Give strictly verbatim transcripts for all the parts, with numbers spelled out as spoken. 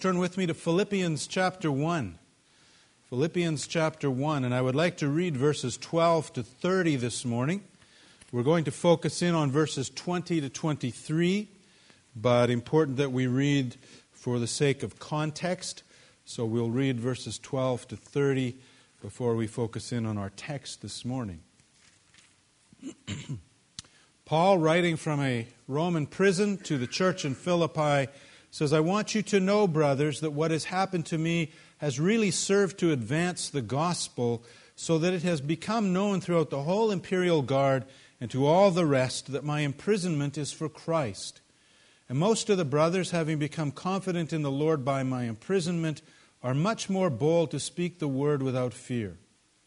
turn with me to Philippians chapter one. Philippians chapter one, and I would like to read verses twelve to thirty this morning. We're going to focus in on verses twenty to twenty-three, but important that we read for the sake of context. So we'll read verses twelve to thirty before we focus in on our text this morning. Paul, writing from a Roman prison to the church in Philippi, says, I want you to know, brothers, that what has happened to me has really served to advance the gospel so that it has become known throughout the whole imperial guard and to all the rest that my imprisonment is for Christ. And most of the brothers, having become confident in the Lord by my imprisonment, are much more bold to speak the word without fear.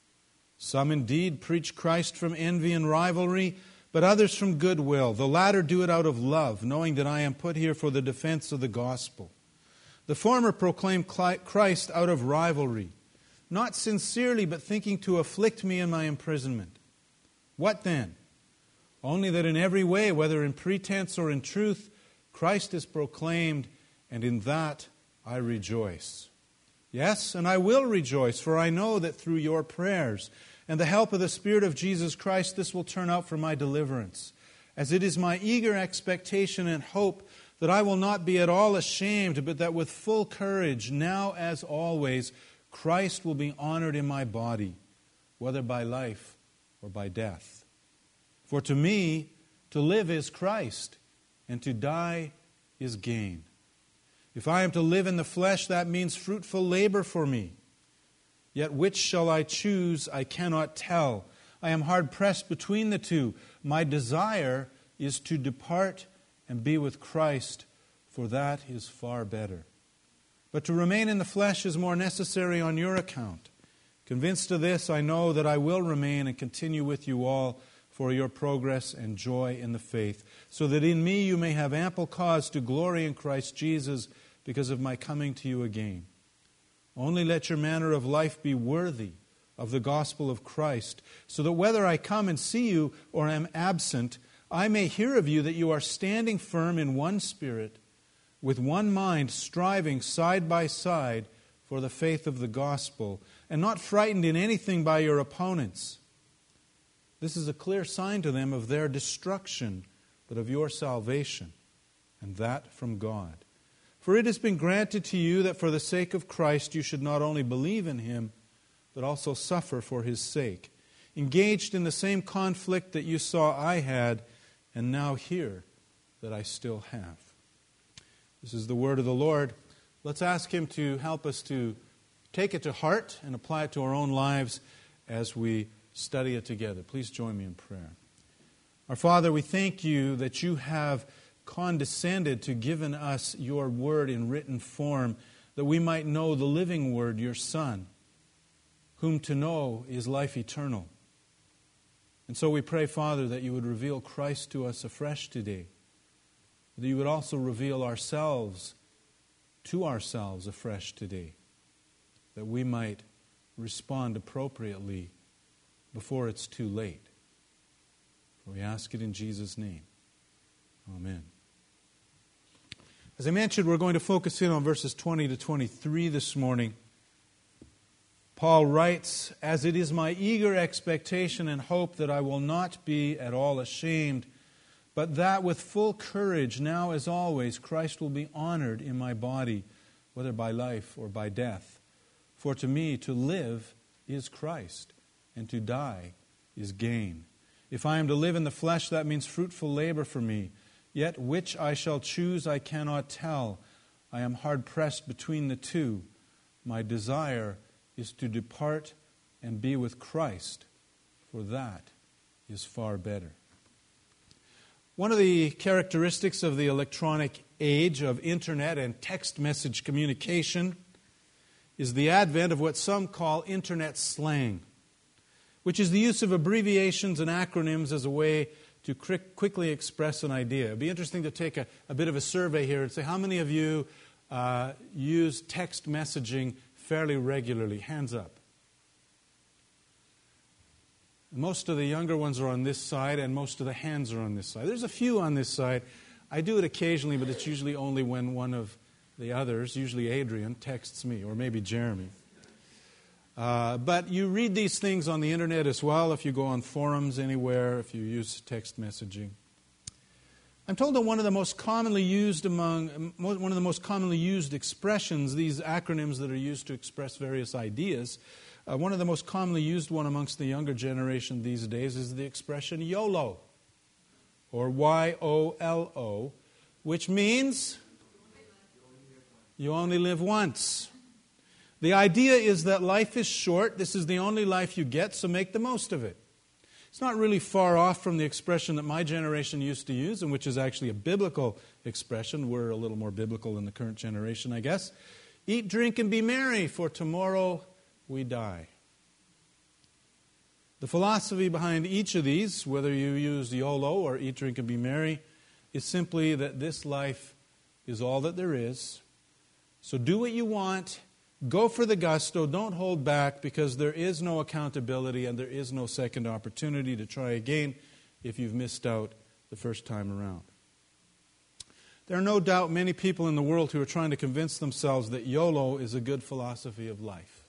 Some indeed preach Christ from envy and rivalry, but others from goodwill. The latter do it out of love, knowing that I am put here for the defense of the gospel. The former proclaim Christ out of rivalry, not sincerely, but thinking to afflict me in my imprisonment. What then? Only that in every way, whether in pretense or in truth, Christ is proclaimed, and in that I rejoice. Yes, and I will rejoice, for I know that through your prayers and the help of the Spirit of Jesus Christ, this will turn out for my deliverance, as it is my eager expectation and hope that I will not be at all ashamed, but that with full courage, now as always, Christ will be honored in my body, whether by life or by death. For to me, to live is Christ, and to die is gain. If I am to live in the flesh, that means fruitful labor for me. Yet which shall I choose, I cannot tell. I am hard-pressed between the two. My desire is to depart and be with Christ, for that is far better. But to remain in the flesh is more necessary on your account. Convinced of this, I know that I will remain and continue with you all for your progress and joy in the faith, so that in me you may have ample cause to glory in Christ Jesus because of my coming to you again. Only let your manner of life be worthy of the gospel of Christ, so that whether I come and see you or am absent, I may hear of you that you are standing firm in one spirit, with one mind, striving side by side for the faith of the gospel, and not frightened in anything by your opponents. This is a clear sign to them of their destruction, but of your salvation, and that from God. For it has been granted to you that for the sake of Christ you should not only believe in Him, but also suffer for His sake, engaged in the same conflict that you saw I had, and now hear that I still have. This is the word of the Lord. Let's ask Him to help us to take it to heart and apply it to our own lives as we study it together. Please join me in prayer. Our Father, we thank you that you have condescended to given us your word in written form, that we might know the living word, your Son, whom to know is life eternal. And so we pray, Father, that you would reveal Christ to us afresh today, that you would also reveal ourselves to ourselves afresh today, that we might respond appropriately before it's too late. For we ask it in Jesus' name. Amen. As I mentioned, we're going to focus in on verses twenty to twenty-three this morning. Paul writes, As it is my eager expectation and hope that I will not be at all ashamed, but that with full courage, now as always, Christ will be honored in my body, whether by life or by death. For to me, to live is Christ, and to die is gain. If I am to live in the flesh, that means fruitful labor for me. Yet which I shall choose I cannot tell. I am hard-pressed between the two. My desire is to depart and be with Christ, for that is far better. One of the characteristics of the electronic age of internet and text message communication is the advent of what some call internet slang, which is the use of abbreviations and acronyms as a way to quickly express an idea. It would be interesting to take a, a bit of a survey here and say, how many of you uh, use text messaging fairly regularly? Hands up. Most of the younger ones are on this side, and most of the hands are on this side. There's a few on this side. I do it occasionally, but it's usually only when one of The others, usually Adrian, texts me, or maybe Jeremy. Uh, but you read these things on the internet as well, if you go on forums anywhere, if you use text messaging. I'm told that one of the most commonly used among one of the most commonly used expressions, these acronyms that are used to express various ideas, uh, one of the most commonly used one amongst the younger generation these days is the expression YOLO, or Y O L O, which means you only live once. The idea is that life is short. This is the only life you get, so make the most of it. It's not really far off from the expression that my generation used to use, and which is actually a biblical expression. We're a little more biblical than the current generation, I guess. Eat, drink, and be merry, for tomorrow we die. The philosophy behind each of these, whether you use YOLO or eat, drink, and be merry, is simply that this life is all that there is. So do what you want. Go for the gusto, don't hold back, because there is no accountability and there is no second opportunity to try again if you've missed out the first time around. There are no doubt many people in the world who are trying to convince themselves that YOLO is a good philosophy of life.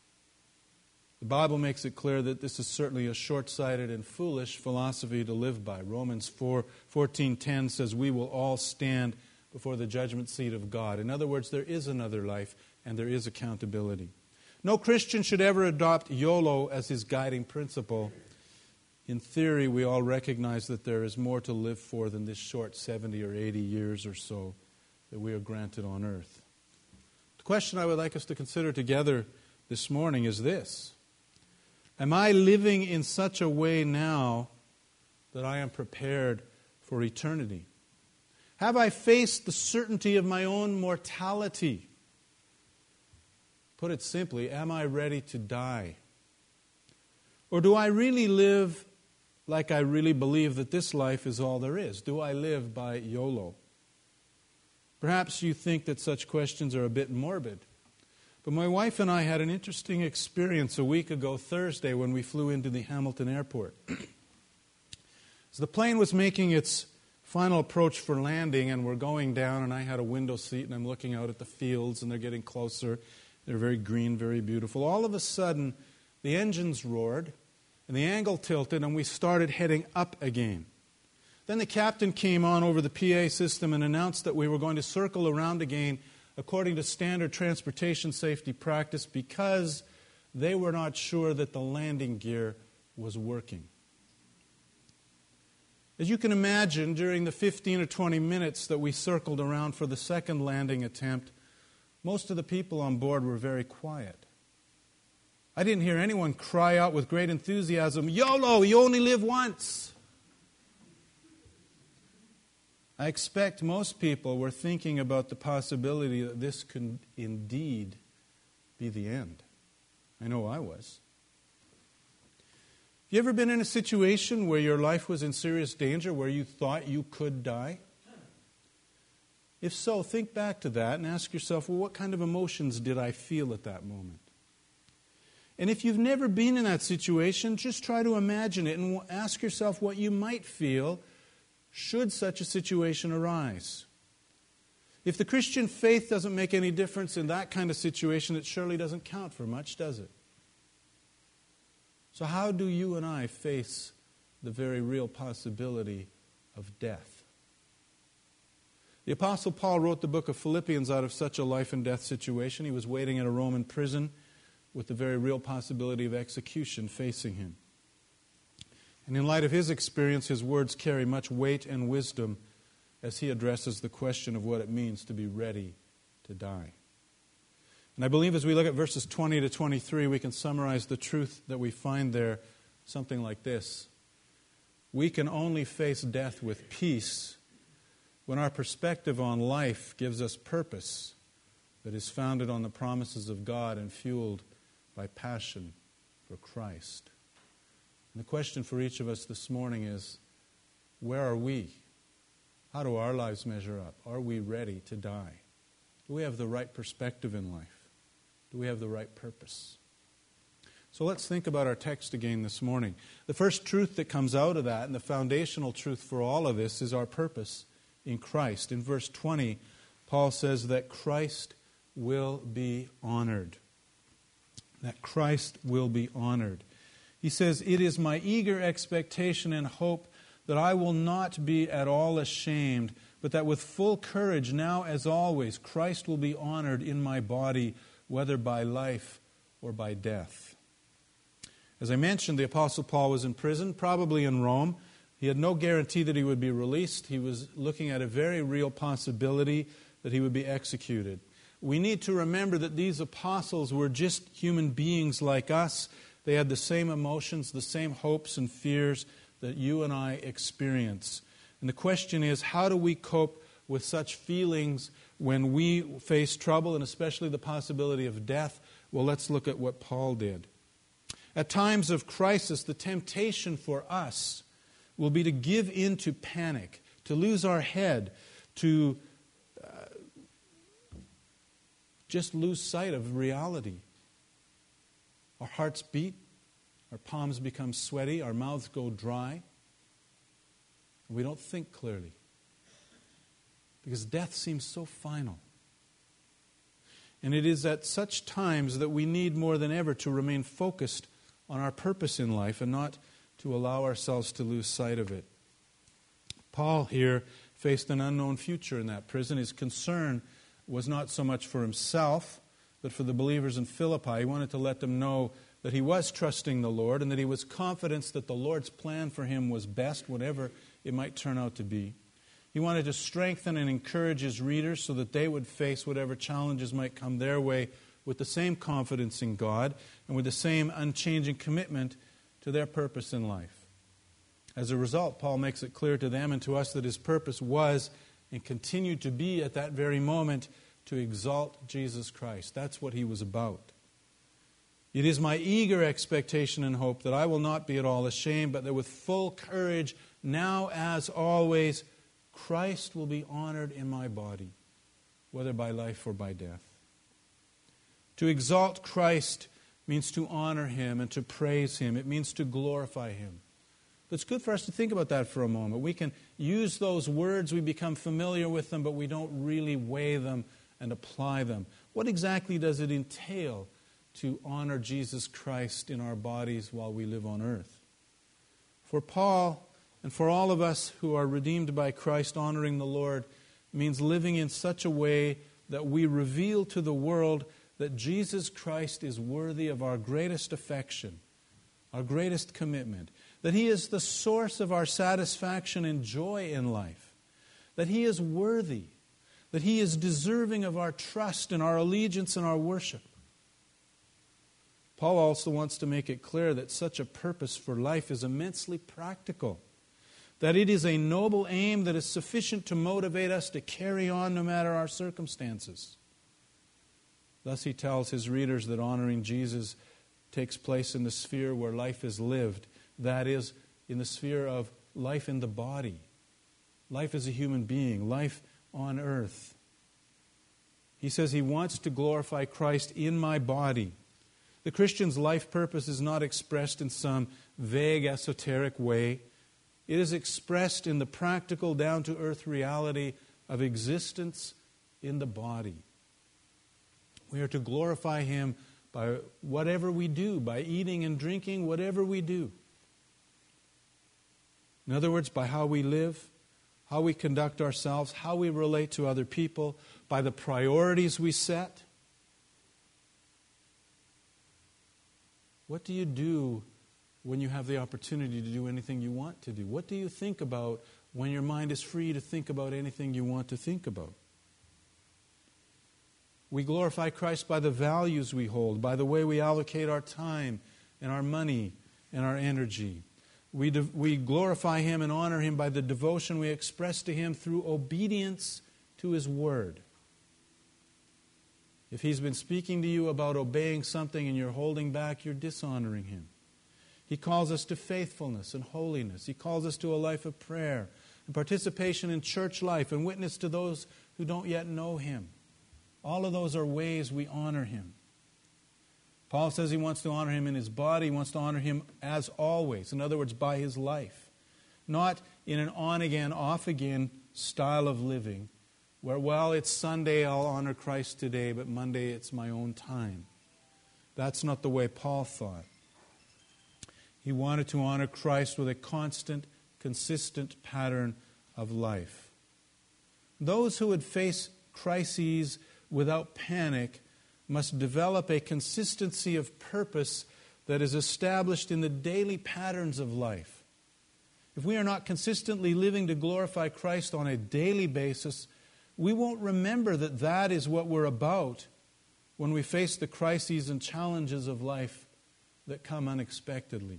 The Bible makes it clear that this is certainly a short-sighted and foolish philosophy to live by. Romans four fourteen ten says, "We will all stand before the judgment seat of God." In other words, there is another life, and there is accountability. No Christian should ever adopt YOLO as his guiding principle. In theory, we all recognize that there is more to live for than this short seventy or eighty years or so that we are granted on earth. The question I would like us to consider together this morning is this: am I living in such a way now that I am prepared for eternity? Have I faced the certainty of my own mortality? Put it simply, am I ready to die? Or do I really live like I really believe that this life is all there is? Do I live by YOLO? Perhaps you think that such questions are a bit morbid. But my wife and I had an interesting experience a week ago Thursday when we flew into the Hamilton airport. As the plane was making its final approach for landing and we're going down, and I had a window seat and I'm looking out at the fields and they're getting closer. They're very green, very beautiful. All of a sudden, the engines roared and the angle tilted and we started heading up again. Then the captain came on over the P A system and announced that we were going to circle around again according to standard transportation safety practice because they were not sure that the landing gear was working. As you can imagine, during the fifteen or twenty minutes that we circled around for the second landing attempt, most of the people on board were very quiet. I didn't hear anyone cry out with great enthusiasm, "YOLO, you only live once!" I expect most people were thinking about the possibility that this could indeed be the end. I know I was. Have you ever been in a situation where your life was in serious danger, where you thought you could die? If so, think back to that and ask yourself, well, what kind of emotions did I feel at that moment? And if you've never been in that situation, just try to imagine it and ask yourself what you might feel should such a situation arise. If the Christian faith doesn't make any difference in that kind of situation, it surely doesn't count for much, does it? So how do you and I face the very real possibility of death? The Apostle Paul wrote the book of Philippians out of such a life and death situation. He was waiting in a Roman prison with the very real possibility of execution facing him. And in light of his experience, his words carry much weight and wisdom as he addresses the question of what it means to be ready to die. And I believe as we look at verses twenty to twenty-three, we can summarize the truth that we find there something like this: we can only face death with peace when our perspective on life gives us purpose that is founded on the promises of God and fueled by passion for Christ. And the question for each of us this morning is, where are we? How do our lives measure up? Are we ready to die? Do we have the right perspective in life? Do we have the right purpose? So let's think about our text again this morning. The first truth that comes out of that, and the foundational truth for all of this, is our purpose in Christ. In verse twenty, Paul says that Christ will be honored. That Christ will be honored. He says, "It is my eager expectation and hope that I will not be at all ashamed, but that with full courage, now as always, Christ will be honored in my body, whether by life or by death." As I mentioned, the Apostle Paul was in prison, probably in Rome. He had no guarantee that he would be released. He was looking at a very real possibility that he would be executed. We need to remember that these apostles were just human beings like us. They had the same emotions, the same hopes and fears that you and I experience. And the question is, how do we cope with such feelings when we face trouble, and especially the possibility of death? Well, let's look at what Paul did. At times of crisis, the temptation for us will be to give in to panic, to lose our head, to uh, just lose sight of reality. Our hearts beat, our palms become sweaty, our mouths go dry, and we don't think clearly because death seems so final. And it is at such times that we need more than ever to remain focused on our purpose in life and not to allow ourselves to lose sight of it. Paul here faced an unknown future in that prison. His concern was not so much for himself, but for the believers in Philippi. He wanted to let them know that he was trusting the Lord and that he was confident that the Lord's plan for him was best, whatever it might turn out to be. He wanted to strengthen and encourage his readers so that they would face whatever challenges might come their way with the same confidence in God and with the same unchanging commitment to their purpose in life. As a result, Paul makes it clear to them and to us that his purpose was and continued to be at that very moment to exalt Jesus Christ. That's what he was about. "It is my eager expectation and hope that I will not be at all ashamed, but that with full courage, now as always, Christ will be honored in my body, whether by life or by death." To exalt Christ means to honor him and to praise him. It means to glorify him. It's good for us to think about that for a moment. We can use those words, we become familiar with them, but we don't really weigh them and apply them. What exactly does it entail to honor Jesus Christ in our bodies while we live on earth? For Paul and for all of us who are redeemed by Christ, honoring the Lord means living in such a way that we reveal to the world that Jesus Christ is worthy of our greatest affection, our greatest commitment, that he is the source of our satisfaction and joy in life, that he is worthy, that he is deserving of our trust and our allegiance and our worship. Paul also wants to make it clear that such a purpose for life is immensely practical, that it is a noble aim that is sufficient to motivate us to carry on no matter our circumstances. Thus he tells his readers that honoring Jesus takes place in the sphere where life is lived, that is, in the sphere of life in the body, life as a human being, life on earth. He says he wants to glorify Christ in my body. The Christian's life purpose is not expressed in some vague, esoteric way. It is expressed in the practical, down-to-earth reality of existence in the body. We are to glorify him by whatever we do, by eating and drinking, whatever we do. In other words, by how we live, how we conduct ourselves, how we relate to other people, by the priorities we set. What do you do when you have the opportunity to do anything you want to do? What do you think about when your mind is free to think about anything you want to think about? We glorify Christ by the values we hold, by the way we allocate our time and our money and our energy. We, de- we glorify him and honor him by the devotion we express to him through obedience to his word. If he's been speaking to you about obeying something and you're holding back, you're dishonoring him. He calls us to faithfulness and holiness. He calls us to a life of prayer and participation in church life and witness to those who don't yet know him. All of those are ways we honor him. Paul says he wants to honor him in his body. He wants to honor him as always. In other words, by his life. Not in an on-again, off-again style of living, where, well, it's Sunday, I'll honor Christ today, but Monday it's my own time. That's not the way Paul thought. He wanted to honor Christ with a constant, consistent pattern of life. Those who would face crises without panic must develop a consistency of purpose that is established in the daily patterns of life. If we are not consistently living to glorify Christ on a daily basis, we won't remember that that is what we're about when we face the crises and challenges of life that come unexpectedly.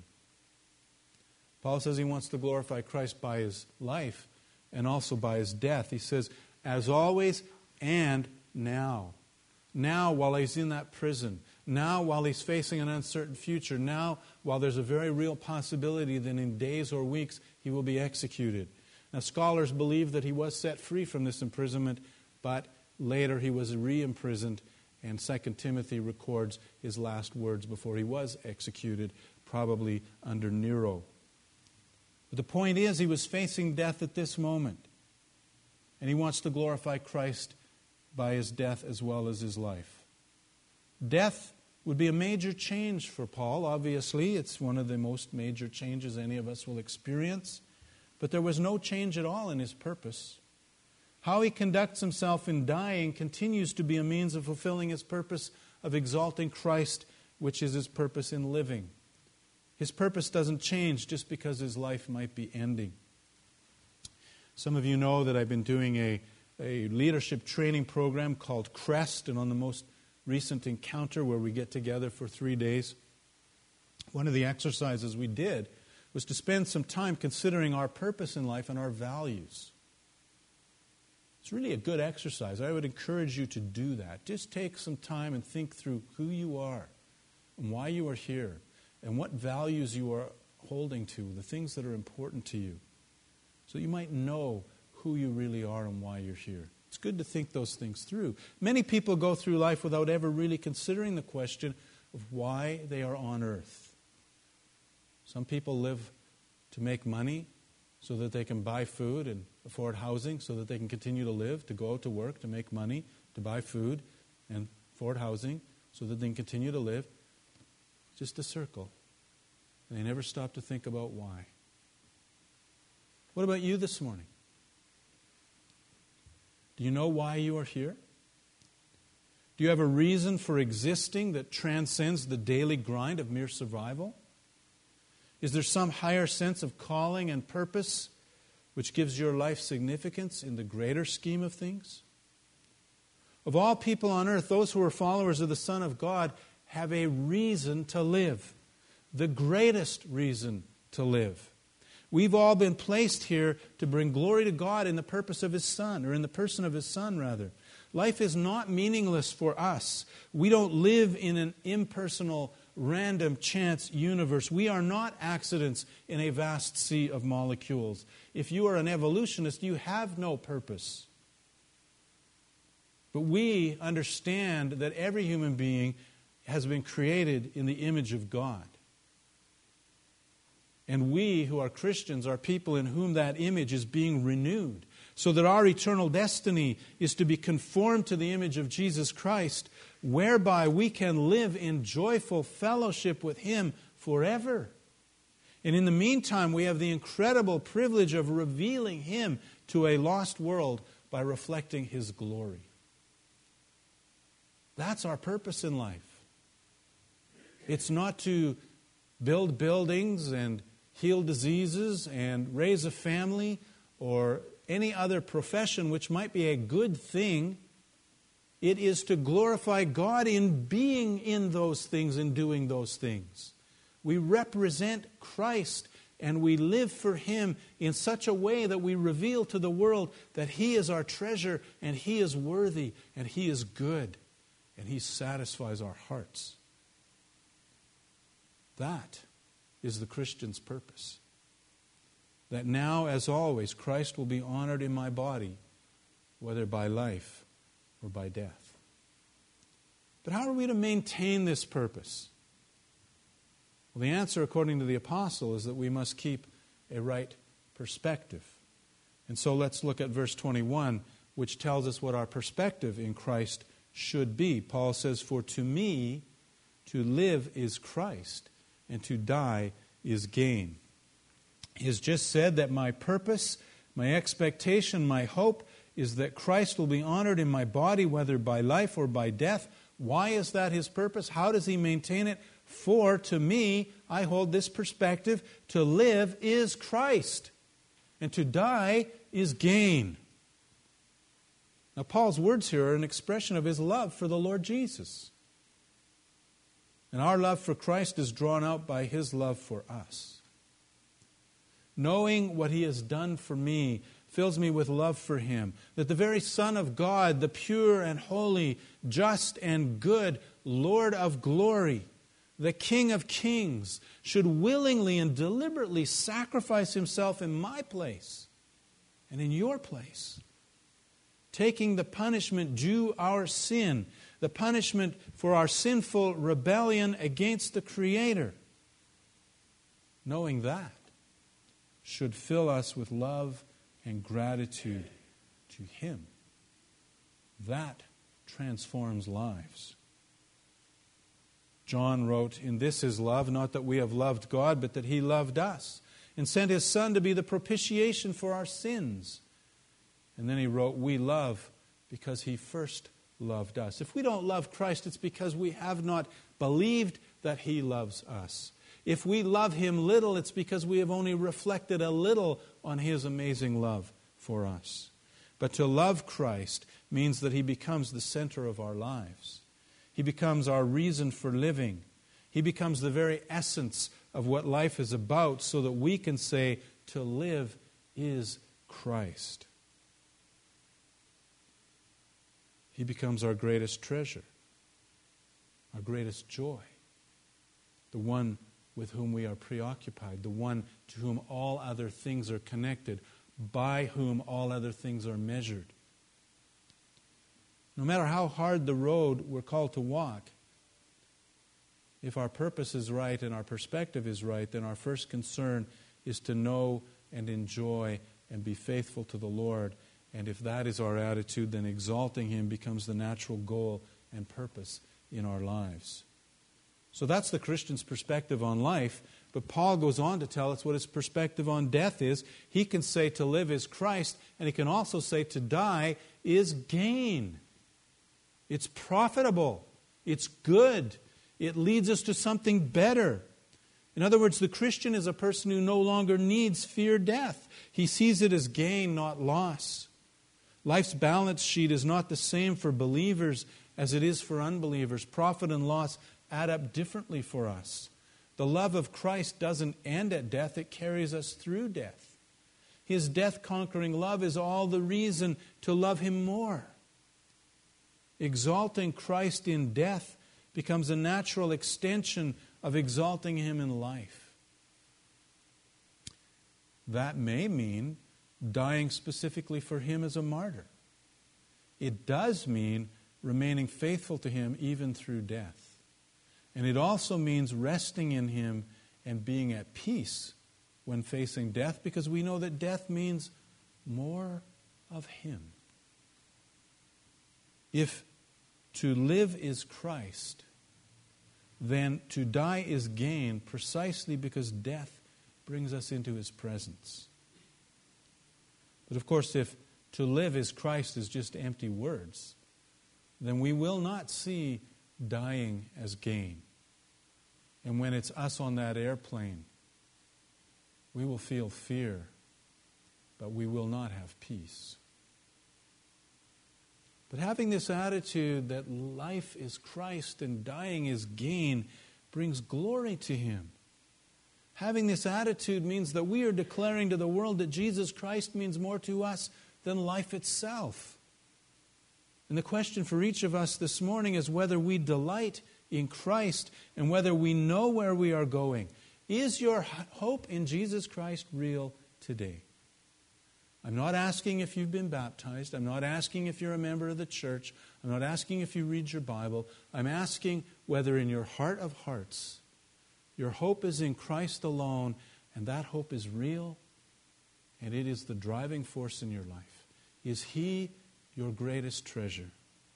Paul says he wants to glorify Christ by his life and also by his death. He says, as always and now. Now while he's in that prison. Now while he's facing an uncertain future. Now while there's a very real possibility that in days or weeks he will be executed. Now scholars believe that he was set free from this imprisonment, but later he was re-imprisoned, and Second Timothy records his last words before he was executed, probably under Nero. But the point is, he was facing death at this moment. And he wants to glorify Christ by his death as well as his life. Death would be a major change for Paul, obviously. It's one of the most major changes any of us will experience. But there was no change at all in his purpose. How he conducts himself in dying continues to be a means of fulfilling his purpose of exalting Christ, which is his purpose in living. His purpose doesn't change just because his life might be ending. Some of you know that I've been doing a, a leadership training program called CREST, and on the most recent encounter where we get together for three days, one of the exercises we did was to spend some time considering our purpose in life and our values. It's really a good exercise. I would encourage you to do that. Just take some time and think through who you are and why you are here and what values you are holding to, the things that are important to you, so you might know who you really are and why you're here. It's good to think those things through. Many people go through life without ever really considering the question of why they are on earth. Some people live to make money so that they can buy food and afford housing, so that they can continue to live, to go out to work, to make money, to buy food and afford housing, so that they can continue to live. Just a circle. And they never stop to think about why. What about you this morning? Do you know why you are here? Do you have a reason for existing that transcends the daily grind of mere survival? Is there some higher sense of calling and purpose which gives your life significance in the greater scheme of things? Of all people on earth, those who are followers of the Son of God have a reason to live, the greatest reason to live. We've all been placed here to bring glory to God in the purpose of His Son, or in the person of His Son, rather. Life is not meaningless for us. We don't live in an impersonal, random, chance universe. We are not accidents in a vast sea of molecules. If you are an evolutionist, you have no purpose. But we understand that every human being has been created in the image of God. And we who are Christians are people in whom that image is being renewed, so that our eternal destiny is to be conformed to the image of Jesus Christ, whereby we can live in joyful fellowship with Him forever. And in the meantime, we have the incredible privilege of revealing Him to a lost world by reflecting His glory. That's our purpose in life. It's not to build buildings and heal diseases and raise a family or any other profession which might be a good thing. It is to glorify God in being in those things and doing those things. We represent Christ and we live for Him in such a way that we reveal to the world that He is our treasure and He is worthy and He is good and He satisfies our hearts. That is the Christian's purpose. That now, as always, Christ will be honored in my body, whether by life or by death. But how are we to maintain this purpose? Well, the answer, according to the apostle, is that we must keep a right perspective. And so let's look at verse twenty-one which tells us what our perspective in Christ should be. Paul says, "For to me, to live is Christ, and to die is gain." He has just said that my purpose, my expectation, my hope is that Christ will be honored in my body, whether by life or by death. Why is that his purpose? How does he maintain it? For to me, I hold this perspective: to live is Christ, and to die is gain. Now, Paul's words here are an expression of his love for the Lord Jesus. And our love for Christ is drawn out by his love for us. Knowing what he has done for me fills me with love for him. That the very Son of God, the pure and holy, just and good, Lord of glory, the King of kings, should willingly and deliberately sacrifice himself in my place and in your place, taking the punishment due our sin, the punishment for our sinful rebellion against the Creator. Knowing that should fill us with love and gratitude to him. That transforms lives. John wrote, "In this is love, not that we have loved God, but that he loved us, and sent his Son to be the propitiation for our sins." And then he wrote, "We love because he first loved us." If we don't love Christ, it's because we have not believed that he loves us. If we love him little, it's because we have only reflected a little on his amazing love for us. But to love Christ means that he becomes the center of our lives. He becomes our reason for living. He becomes the very essence of what life is about, so that we can say, to live is Christ. He becomes our greatest treasure, our greatest joy, the one with whom we are preoccupied, the one to whom all other things are connected, by whom all other things are measured. No matter how hard the road we're called to walk, if our purpose is right and our perspective is right, then our first concern is to know and enjoy and be faithful to the Lord. And if that is our attitude, then exalting him becomes the natural goal and purpose in our lives. So that's the Christian's perspective on life. But Paul goes on to tell us what his perspective on death is. He can say to live is Christ, and he can also say to die is gain. It's profitable. It's good. It leads us to something better. In other words, the Christian is a person who no longer needs fear death. He sees it as gain, not loss. Life's balance sheet is not the same for believers as it is for unbelievers. Profit and loss add up differently for us. The love of Christ doesn't end at death, it carries us through death. His death-conquering love is all the reason to love him more. Exalting Christ in death becomes a natural extension of exalting him in life. That may mean dying specifically for him as a martyr. It does mean remaining faithful to him even through death. And it also means resting in him and being at peace when facing death, because we know that death means more of him. If to live is Christ, then to die is gain, precisely because death brings us into his presence. But of course, if to live is Christ is just empty words, then we will not see dying as gain. And when it's us on that airplane, we will feel fear, but we will not have peace. But having this attitude that life is Christ and dying is gain brings glory to him. Having this attitude means that we are declaring to the world that Jesus Christ means more to us than life itself. And the question for each of us this morning is whether we delight in Christ and whether we know where we are going. Is your hope in Jesus Christ real today? I'm not asking if you've been baptized. I'm not asking if you're a member of the church. I'm not asking if you read your Bible. I'm asking whether in your heart of hearts your hope is in Christ alone, and that hope is real, and it is the driving force in your life. Is he your greatest treasure?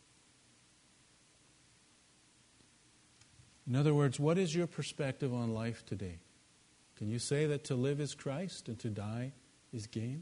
In other words, what is your perspective on life today? Can you say that to live is Christ and to die is gain?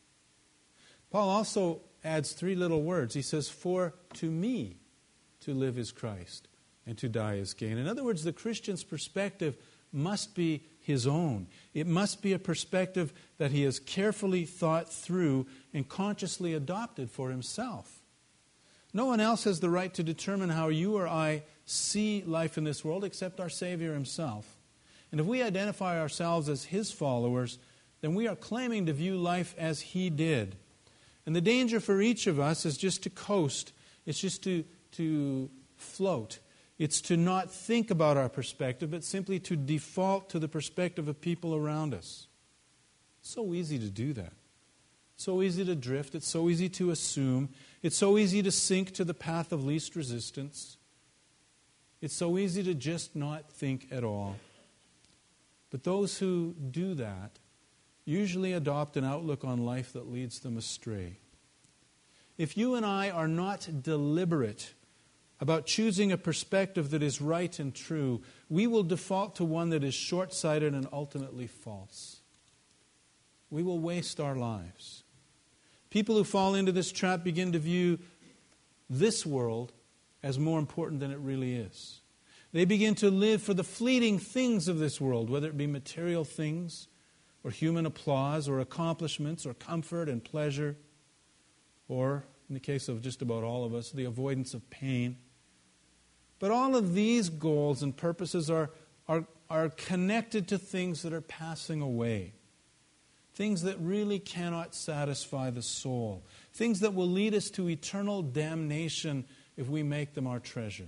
Paul also adds three little words. He says, for to me to live is Christ and to die is gain. In other words, the Christian's perspective must be his own. It must be a perspective that he has carefully thought through and consciously adopted for himself. No one else has the right to determine how you or I see life in this world except our Savior himself. And if we identify ourselves as his followers, then we are claiming to view life as he did. And the danger for each of us is just to coast. It's just to, to float. It's to not think about our perspective, but simply to default to the perspective of people around us. It's so easy to do that. It's so easy to drift. It's so easy to assume. It's so easy to sink to the path of least resistance. It's so easy to just not think at all. But those who do that usually adopt an outlook on life that leads them astray. If you and I are not deliberate about choosing a perspective that is right and true, we will default to one that is short-sighted and ultimately false. We will waste our lives. People who fall into this trap begin to view this world as more important than it really is. They begin to live for the fleeting things of this world, whether it be material things or human applause or accomplishments or comfort and pleasure, or, in the case of just about all of us, the avoidance of pain. But all of these goals and purposes are, are, are connected to things that are passing away. Things that really cannot satisfy the soul. Things that will lead us to eternal damnation if we make them our treasure.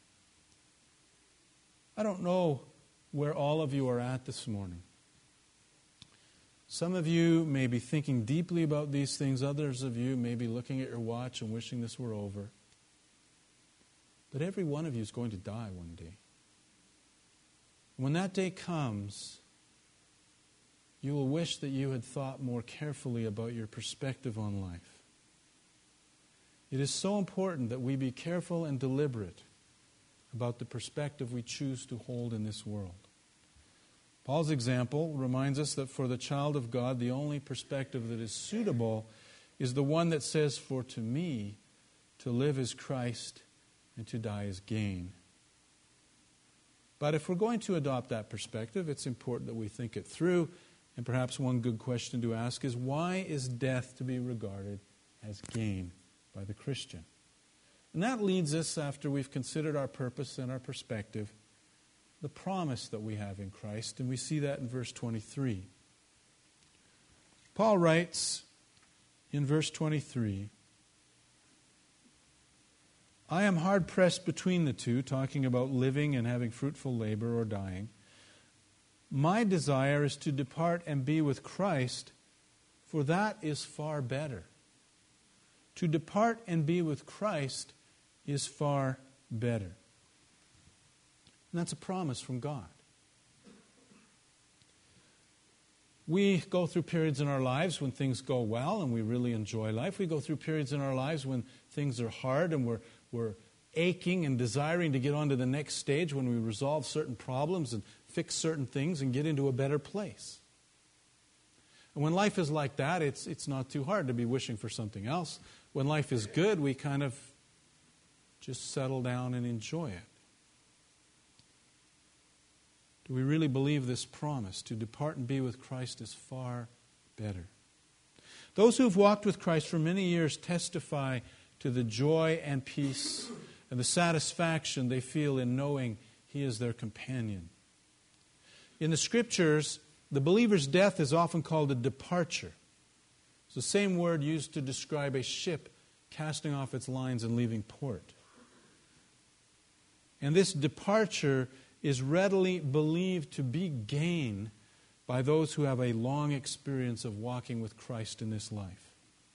I don't know where all of you are at this morning. Some of you may be thinking deeply about these things. Others of you may be looking at your watch and wishing this were over. But every one of you is going to die one day. When that day comes, you will wish that you had thought more carefully about your perspective on life. It is so important that we be careful and deliberate about the perspective we choose to hold in this world. Paul's example reminds us that for the child of God, the only perspective that is suitable is the one that says, for to me, to live is Christ and to die is gain. But if we're going to adopt that perspective, it's important that we think it through. And perhaps one good question to ask is, why is death to be regarded as gain by the Christian? And that leads us, after we've considered our purpose and our perspective, the promise that we have in Christ. And we see that in verse twenty-three. Paul writes in verse twenty-three, I am hard pressed between the two, talking about living and having fruitful labor or dying. My desire is to depart and be with Christ, for that is far better. To depart and be with Christ is far better. And that's a promise from God. We go through periods in our lives when things go well and we really enjoy life. We go through periods in our lives when things are hard and we're, we're aching and desiring to get on to the next stage, when we resolve certain problems and fix certain things and get into a better place. And when life is like that, it's, it's not too hard to be wishing for something else. When life is good, we kind of just settle down and enjoy it. Do we really believe this promise? To depart and be with Christ is far better. Those who have walked with Christ for many years testify to the joy and peace and the satisfaction they feel in knowing He is their companion. In the Scriptures, the believer's death is often called a departure. It's the same word used to describe a ship casting off its lines and leaving port. And this departure is readily believed to be gain by those who have a long experience of walking with Christ in this life.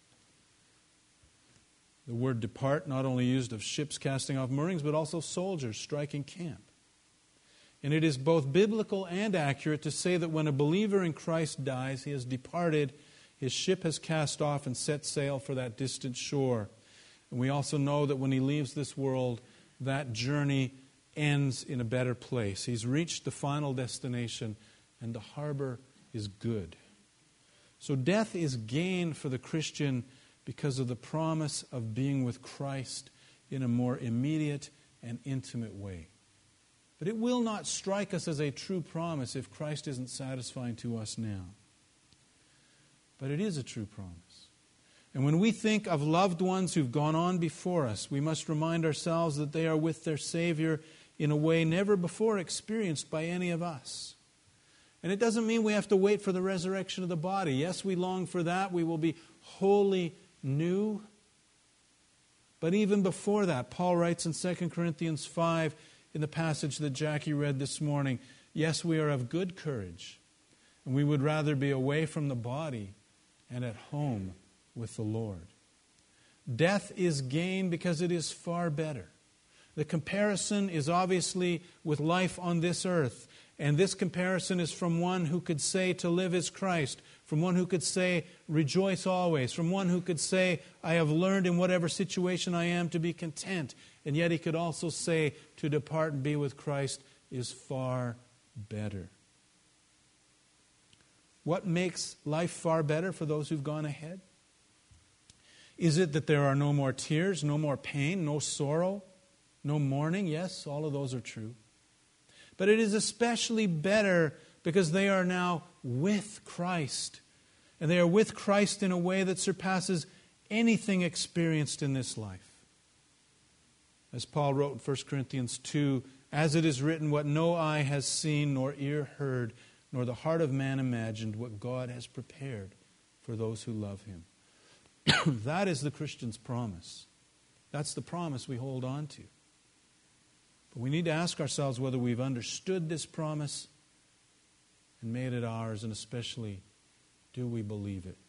The word depart not only used of ships casting off moorings, but also soldiers striking camp. And it is both biblical and accurate to say that when a believer in Christ dies, he has departed, his ship has cast off and set sail for that distant shore. And we also know that when he leaves this world, that journey ends in a better place. He's reached the final destination, and the harbor is good. So death is gain for the Christian because of the promise of being with Christ in a more immediate and intimate way. But it will not strike us as a true promise if Christ isn't satisfying to us now. But it is a true promise. And when we think of loved ones who've gone on before us, we must remind ourselves that they are with their Savior in a way never before experienced by any of us. And it doesn't mean we have to wait for the resurrection of the body. Yes, we long for that. We will be wholly new. But even before that, Paul writes in Second Corinthians five, in the passage that Jackie read this morning, yes, we are of good courage, and we would rather be away from the body and at home with the Lord. Death is gain because it is far better. The comparison is obviously with life on this earth, and this comparison is from one who could say to live is Christ, from one who could say rejoice always, from one who could say I have learned in whatever situation I am to be content, and yet he could also say to depart and be with Christ is far better. What makes life far better for those who've gone ahead? Is it that there are no more tears, no more pain, no sorrow, no mourning? Yes, all of those are true. But it is especially better because they are now with Christ. And they are with Christ in a way that surpasses anything experienced in this life. As Paul wrote in First Corinthians two, as it is written, what no eye has seen, nor ear heard, nor the heart of man imagined, what God has prepared for those who love Him. That is the Christian's promise. That's the promise we hold on to. But we need to ask ourselves whether we've understood this promise and made it ours, and especially, do we believe it?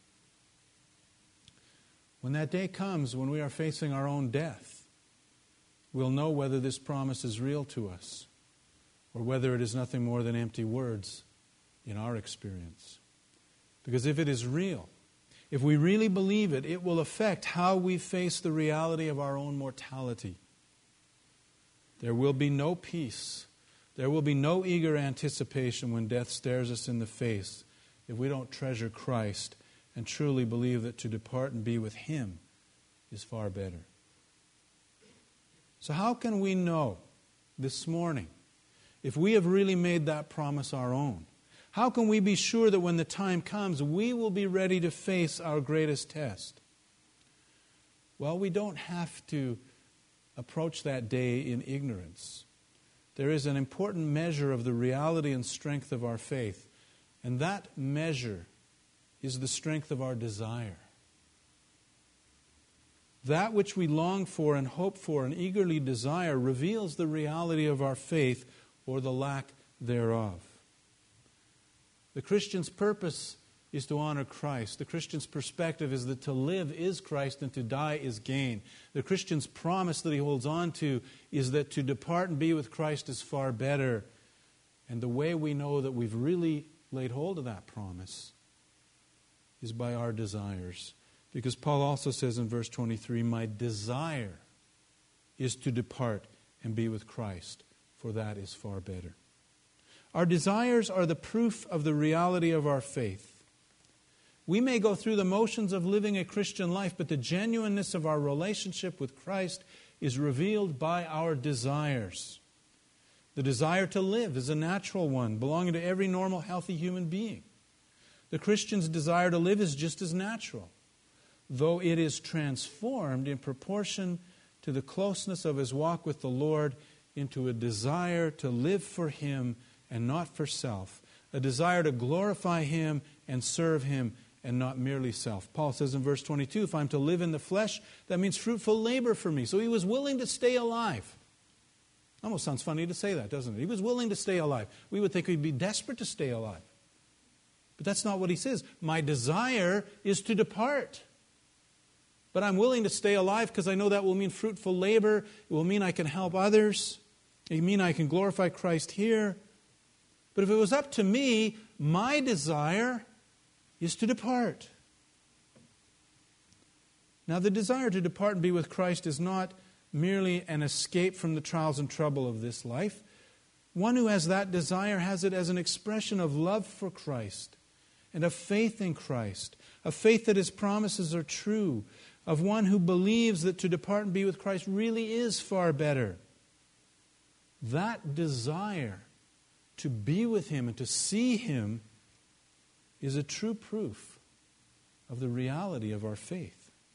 When that day comes, when we are facing our own death, we'll know whether this promise is real to us or whether it is nothing more than empty words in our experience. Because if it is real, if we really believe it, it will affect how we face the reality of our own mortality. There will be no peace. There will be no eager anticipation when death stares us in the face if we don't treasure Christ and truly believe that to depart and be with Him is far better. So how can we know this morning if we have really made that promise our own? How can we be sure that when the time comes, we will be ready to face our greatest test? Well, we don't have to approach that day in ignorance. There is an important measure of the reality and strength of our faith, and that measure is the strength of our desire. That which we long for and hope for and eagerly desire reveals the reality of our faith or the lack thereof. The Christian's purpose is to honor Christ. The Christian's perspective is that to live is Christ and to die is gain. The Christian's promise that he holds on to is that to depart and be with Christ is far better. And the way we know that we've really laid hold of that promise is by our desires. Because Paul also says in verse twenty-three, my desire is to depart and be with Christ, for that is far better. Our desires are the proof of the reality of our faith. We may go through the motions of living a Christian life, but the genuineness of our relationship with Christ is revealed by our desires. The desire to live is a natural one, belonging to every normal, healthy human being. The Christian's desire to live is just as natural, though it is transformed in proportion to the closeness of his walk with the Lord into a desire to live for Him and not for self, a desire to glorify Him and serve Him and not merely self. Paul says in verse twenty-two, if I'm to live in the flesh, that means fruitful labor for me. So he was willing to stay alive. Almost sounds funny to say that, doesn't it? He was willing to stay alive. We would think he'd be desperate to stay alive. But that's not what he says. My desire is to depart. But I'm willing to stay alive because I know that will mean fruitful labor. It will mean I can help others. It will mean I can glorify Christ here. But if it was up to me, my desire is to depart. Now, the desire to depart and be with Christ is not merely an escape from the trials and trouble of this life. One who has that desire has it as an expression of love for Christ and of faith in Christ, of faith that His promises are true, of one who believes that to depart and be with Christ really is far better. That desire to be with Him and to see Him is a true proof of the reality of our faith.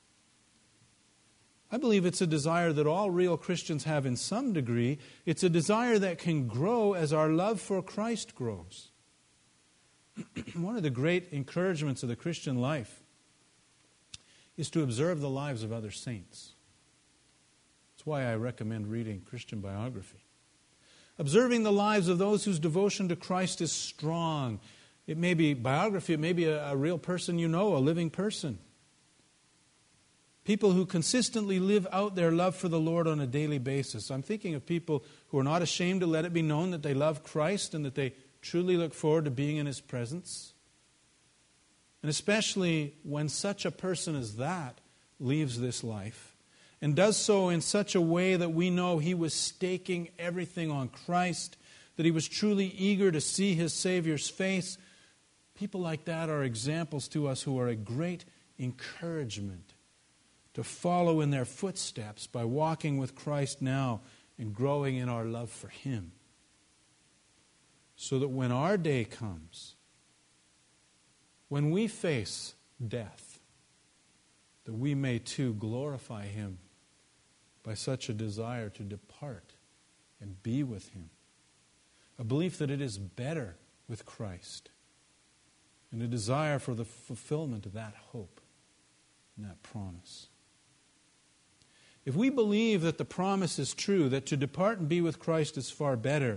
I believe it's a desire that all real Christians have in some degree. It's a desire that can grow as our love for Christ grows. One of the great encouragements of the Christian life is to observe the lives of other saints. That's why I recommend reading Christian biography. Observing the lives of those whose devotion to Christ is strong. It may be biography, it may be a, a real person you know, a living person. People who consistently live out their love for the Lord on a daily basis. I'm thinking of people who are not ashamed to let it be known that they love Christ and that they truly look forward to being in His presence. And especially when such a person as that leaves this life and does so in such a way that we know he was staking everything on Christ, that he was truly eager to see his Savior's face. People like that are examples to us who are a great encouragement to follow in their footsteps by walking with Christ now and growing in our love for Him. So that when our day comes, when we face death, that we may too glorify Him by such a desire to depart and be with Him. A belief that it is better with Christ, and a desire for the fulfillment of that hope and that promise. If we believe that the promise is true, that to depart and be with Christ is far better,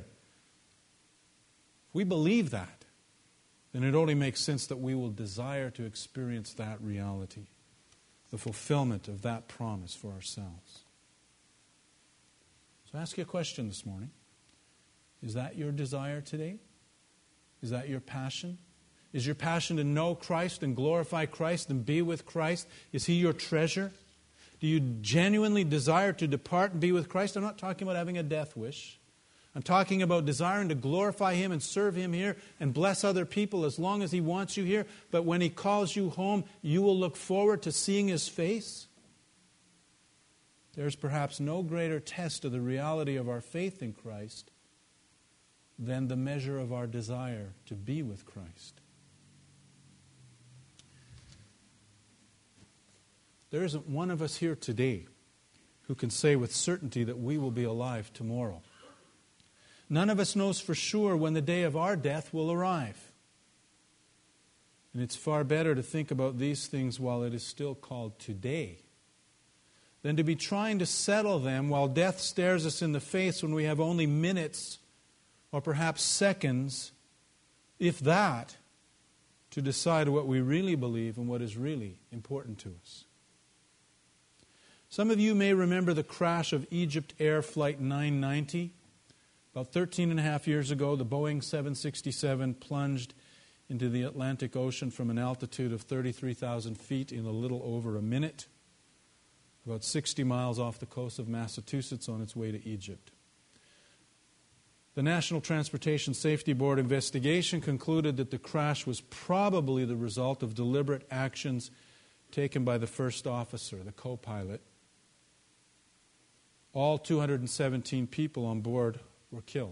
if we believe that, then it only makes sense that we will desire to experience that reality, the fulfillment of that promise for ourselves. So I ask you a question this morning. Is that your desire today? Is that your passion? Is your passion to know Christ and glorify Christ and be with Christ? Is He your treasure? Do you genuinely desire to depart and be with Christ? I'm not talking about having a death wish. I'm talking about desiring to glorify Him and serve Him here and bless other people as long as He wants you here. But when He calls you home, you will look forward to seeing His face. There's perhaps no greater test of the reality of our faith in Christ than the measure of our desire to be with Christ. There isn't one of us here today who can say with certainty that we will be alive tomorrow. None of us knows for sure when the day of our death will arrive. And it's far better to think about these things while it is still called today than to be trying to settle them while death stares us in the face when we have only minutes or perhaps seconds, if that, to decide what we really believe and what is really important to us. Some of you may remember the crash of Egypt Air Flight nine ninety. About thirteen and a half years ago, the Boeing seven sixty-seven plunged into the Atlantic Ocean from an altitude of thirty-three thousand feet in a little over a minute, about sixty miles off the coast of Massachusetts on its way to Egypt. The National Transportation Safety Board investigation concluded that the crash was probably the result of deliberate actions taken by the first officer, the co-pilot. All two hundred seventeen people on board were killed.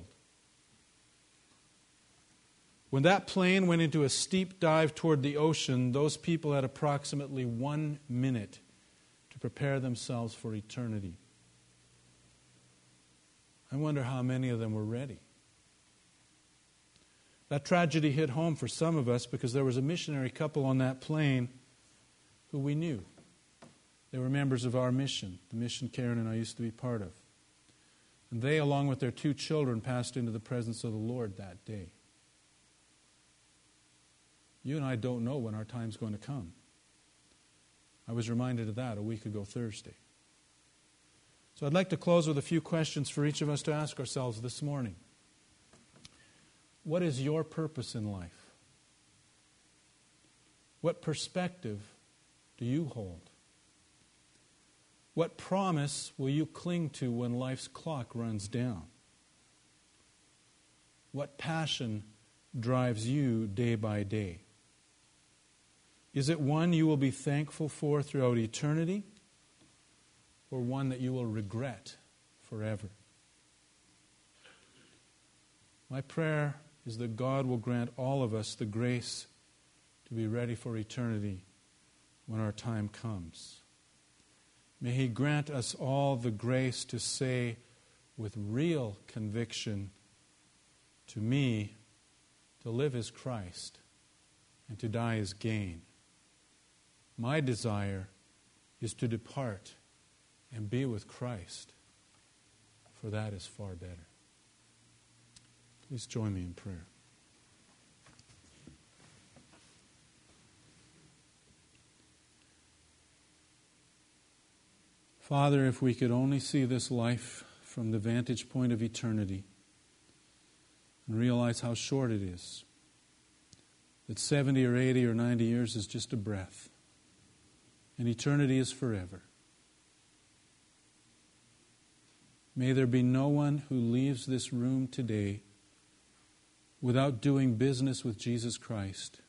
When that plane went into a steep dive toward the ocean, those people had approximately one minute to prepare themselves for eternity. I wonder how many of them were ready. That tragedy hit home for some of us because there was a missionary couple on that plane who we knew. They were members of our mission, the mission Karen and I used to be part of. And they, along with their two children, passed into the presence of the Lord that day. You and I don't know when our time's going to come. I was reminded of that a week ago Thursday. So I'd like to close with a few questions for each of us to ask ourselves this morning. What is your purpose in life? What perspective do you hold? What promise will you cling to when life's clock runs down? What passion drives you day by day? Is it one you will be thankful for throughout eternity, or one that you will regret forever? My prayer is that God will grant all of us the grace to be ready for eternity when our time comes. May He grant us all the grace to say with real conviction, to me, to live is Christ and to die is gain. My desire is to depart and be with Christ, for that is far better. Please join me in prayer. Father, if we could only see this life from the vantage point of eternity and realize how short it is, that seventy or eighty or ninety years is just a breath, and eternity is forever. May there be no one who leaves this room today without doing business with Jesus Christ,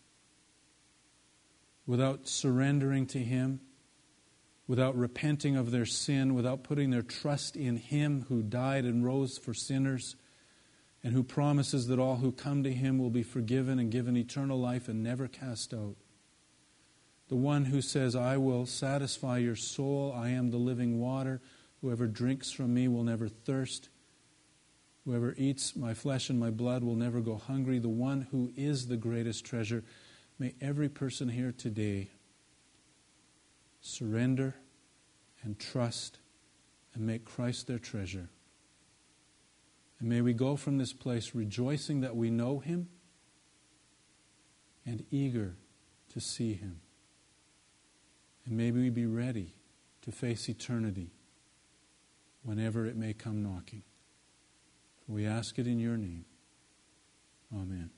without surrendering to Him, without repenting of their sin, without putting their trust in Him who died and rose for sinners, and who promises that all who come to Him will be forgiven and given eternal life and never cast out. The one who says, I will satisfy your soul, I am the living water, whoever drinks from me will never thirst, whoever eats my flesh and my blood will never go hungry. The one who is the greatest treasure. May every person here today surrender and trust and make Christ their treasure. And may we go from this place rejoicing that we know Him and eager to see Him. And may we be ready to face eternity whenever it may come knocking. We ask it in your name. Amen.